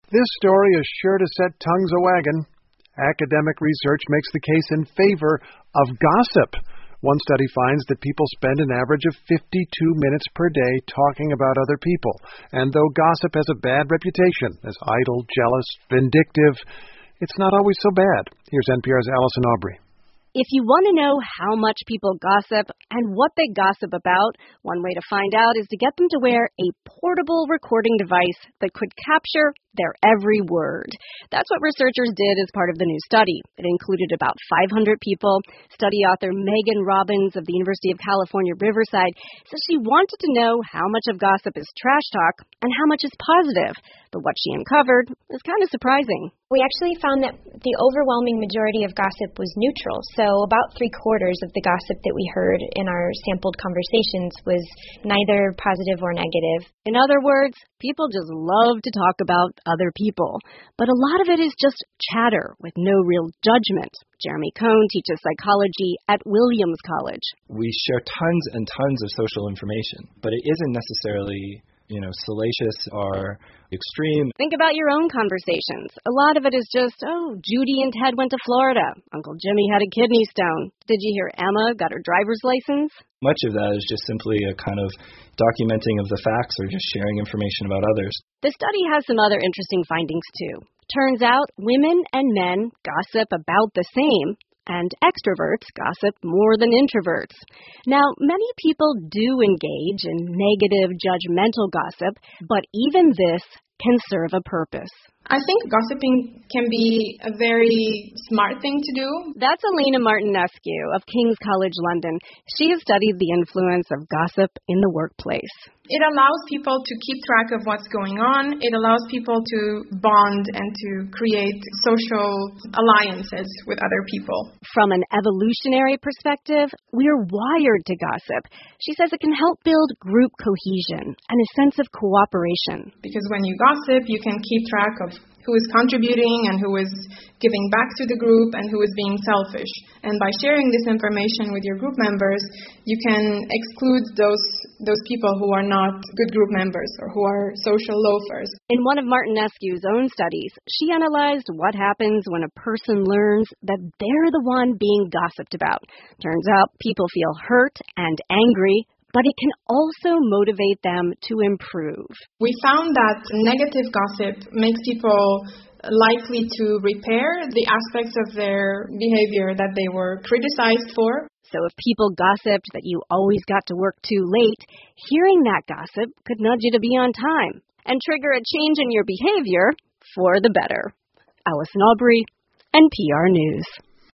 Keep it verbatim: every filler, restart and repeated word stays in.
This story is sure to set tongues a-wagging. Academic research makes the case in favor of gossip. One study finds that people spend an average of fifty-two minutes per day talking about other people. And though gossip has a bad reputation as idle, jealous, vindictive, it's not always so bad. Here's N P R's Allison Aubrey. If you want to know how much people gossip and what they gossip about, one way to find out is to get them to wear a portable recording device that could capture their every word. That's what researchers did as part of the new study. It included about five hundred people. Study author Megan Robbins of the University of California, Riverside says she wanted to know how much of gossip is trash talk and how much is positive. But what she uncovered is kind of surprising. We actually found that the overwhelming majority of gossip was neutral. So about three quarters of the gossip that we heard in our sampled conversations was neither positive or negative. In other words, people just love to talk about other people. But a lot of it is just chatter with no real judgment. Jeremy Cohn teaches psychology at Williams College. We share tons and tons of social information, but it isn't necessarily, you know, salacious or extreme. Think about your own conversations. A lot of it is just, oh, Judy and Ted went to Florida. Uncle Jimmy had a kidney stone. Did you hear Emma got her driver's license? Much of that is just simply a kind of documenting of the facts or just sharing information about others. The study has some other interesting findings, too. Turns out women and men gossip about the same, and extroverts gossip more than introverts. Now, many people do engage in negative, judgmental gossip, but even this can serve a purpose. I think gossiping can be a very smart thing to do. That's Elena Martinescu of King's College London. She has studied the influence of gossip in the workplace. It allows people to keep track of what's going on. It allows people to bond and to create social alliances with other people. From an evolutionary perspective, we're wired to gossip. She says it can help build group cohesion and a sense of cooperation. Because when you gossip, you can keep track of who is contributing and who is giving back to the group and who is being selfish. And by sharing this information with your group members, you can exclude those those people who are not good group members or who are social loafers. In one of Martinescu's own studies, she analyzed what happens when a person learns that they're the one being gossiped about. Turns out people feel hurt and angry, but it can also motivate them to improve. We found that negative gossip makes people likely to repair the aspects of their behavior that they were criticized for. So if people gossiped that you always got to work too late, hearing that gossip could nudge you to be on time and trigger a change in your behavior for the better. Allison Aubrey, N P R News.